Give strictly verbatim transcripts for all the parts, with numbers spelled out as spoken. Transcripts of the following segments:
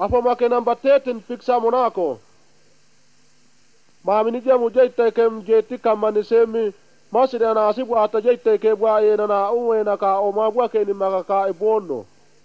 Apo makena batetin piksa monako. Mamini jamu jete kem jeti kamani semi masih ana asibu ata jete ke bwa ena na uwe na ka oma bwa ke ni makaka ibono.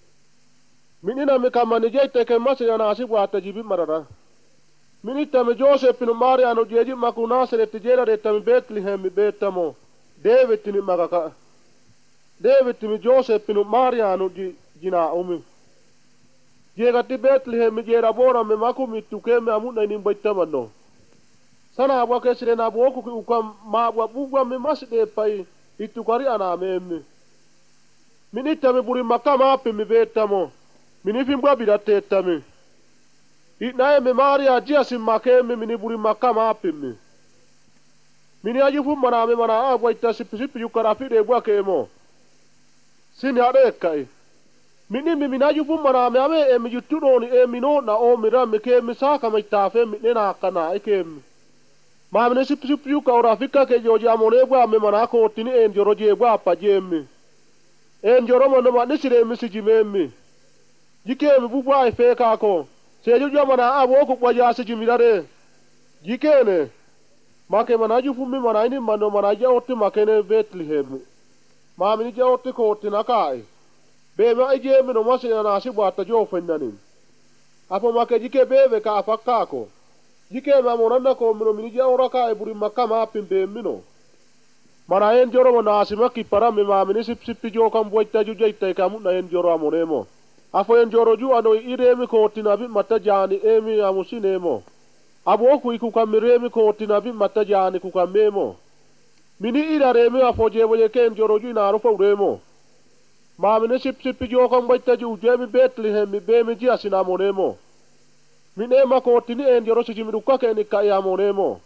Minina mi kamani jete ke masih ana asibu ata jibi marara. Minita mi Joseph no Maria no jeji makunasere tijera de tam Bethlehem mi betamo. David ni makaka. David mi Joseph no Maria no jina umi. Jega ti Bethlehem mi jera bora me makumi tukeme amuna ni mbaitamo. Sana abwa kesire na boku ki ukam ma abwa bugwa me masde pai itukari ana meme. Minita me buri makama ape mi betamo. Minifim bwa bidate tame. Itnae me Maria jia sim makeme mini buri makama ape me. Mini ajufu mana me mana abwa itasi pisipi yukarafi de bwa kemo. Sini ade kai. Mini mi minajufu mana me ame emi yutuno ni emi no na o mira me ke misaka me tafe mi nena kana ekemi. Mamene sip sip yuka orafika ke joji amone bwa me mana ko tini en joro je bwa pa jemi. En joro mo no ma nisire mi siji memi. Jike mi bubwa ife ka ko. Se ju jo mana abo ko kwa ja siji mirare. Jike ne. Make mana ju fumi mana ini mano mana ja otti makene Bethlehem. Mamene ja otti ko otti nakai. Be ma ije mi no masi na asibu ata jo fendanin. Apo make jike bebe ka afaka ko. Jike ma monanda ko mino minija oraka e buri makama pimbe mino. Mana en joro mo na asimaki para me ma mini sip sip jo kam boita ju jaita kamu na en joro amonemo. Afo en joro ju ano iremi ko tinabi matajani emi amusinemo. Abo ku iku kamiremi ko tinabi matajani ku kamemo. Mini ira remi afo jebo je ken joro ju na rufa uremo. Ma mini sip sip jo kam boita ju jemi Bethlehem mi be mi ji asina amonemo. Minema ko tini en joro siji miruka ke ni kaya monemo.